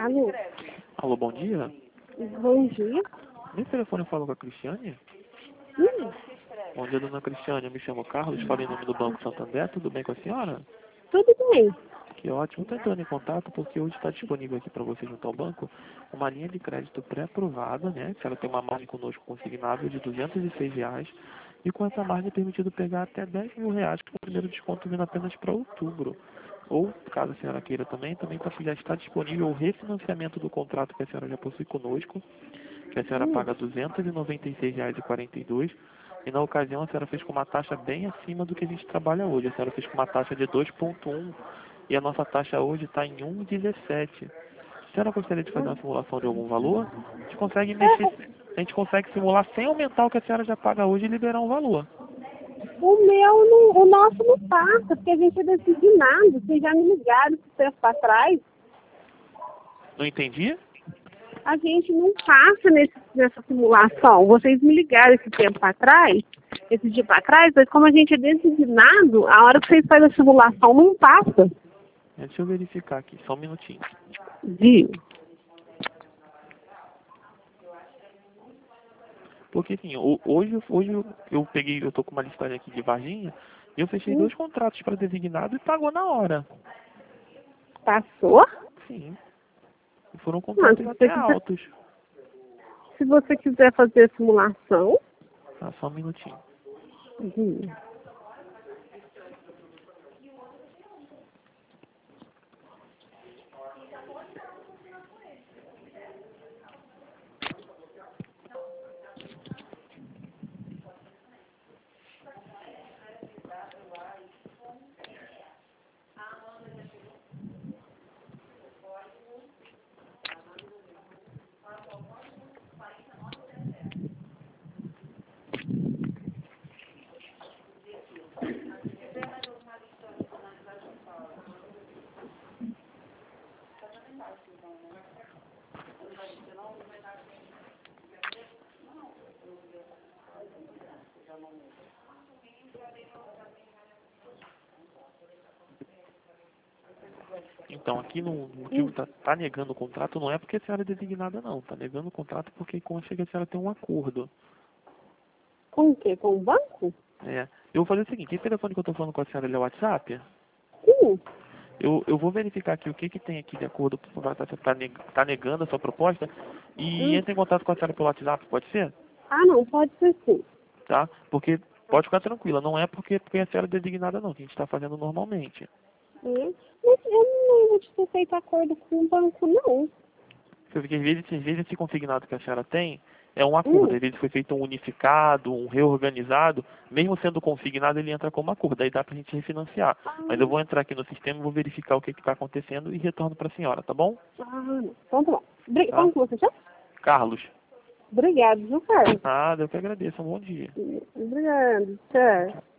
Alô? Alô, bom dia. Bom dia. Nesse telefone eu falo com a Cristiane? Bom dia, dona Cristiane. Eu me chamo Carlos, falei em nome do Banco Santander. Tudo bem com a senhora? Tudo bem. Que ótimo. Estou entrando em contato porque hoje está disponível aqui para você junto ao banco uma linha de crédito pré-aprovada, né? A senhora tem uma margem conosco consignável de R$ 206 e com essa margem é permitido pegar até R$ 10.000, com o primeiro desconto vindo apenas para outubro. Ou, caso a senhora queira também já está disponível o refinanciamento do contrato que a senhora já possui conosco, que a senhora paga R$ 296,42 e na ocasião a senhora fez com uma taxa bem acima do que a gente trabalha hoje. A senhora fez com uma taxa de 2,1 e a nossa taxa hoje está em 1,17. A senhora gostaria de fazer uma simulação de algum valor? A gente consegue simular sem aumentar o que a senhora já paga hoje e liberar um valor. O nosso não passa, porque a gente é designado. Vocês já me ligaram esse tempo atrás. Não entendi? A gente não passa nessa simulação. Vocês me ligaram esse dia para trás, mas como a gente é designado, a hora que vocês fazem a simulação não passa. Deixa eu verificar aqui, só um minutinho. Viu? Porque assim, hoje eu tô com uma listagem aqui de Varginha e eu fechei 2 contratos para designado e pagou na hora. Passou? Sim. E foram contratos até altos. Se você quiser fazer a simulação. Tá, só um minutinho. Viu? Então, aqui no motivo tá negando o contrato, não é porque a senhora é designada, não. Tá negando o contrato porque consta que a senhora tem um acordo. Com o quê? Com o banco? É. Eu vou fazer o seguinte, esse telefone que eu tô falando com a senhora, ele é o WhatsApp? Sim. Eu vou verificar aqui o que tem aqui de acordo com o que tá negando a sua proposta e entre em contato com a senhora pelo WhatsApp, pode ser? Ah, não, pode ser sim. Tá? Porque pode ficar tranquila, não é porque a senhora é designada, não, que a gente está fazendo normalmente. Mas eu não lembro de ter feito acordo com o banco, não. Porque às vezes esse consignado que a senhora tem é um acordo. Às vezes foi feito um unificado, um reorganizado. Mesmo sendo consignado, ele entra como acordo. Aí dá pra gente refinanciar. Mas eu vou entrar aqui no sistema, vou verificar o que está acontecendo e retorno pra senhora, tá bom? Não. Então tá bom. Tá? Como que você chama? Carlos. Obrigado, viu, Carlos? Nada, eu que agradeço. Um bom dia. Obrigado. Tchau.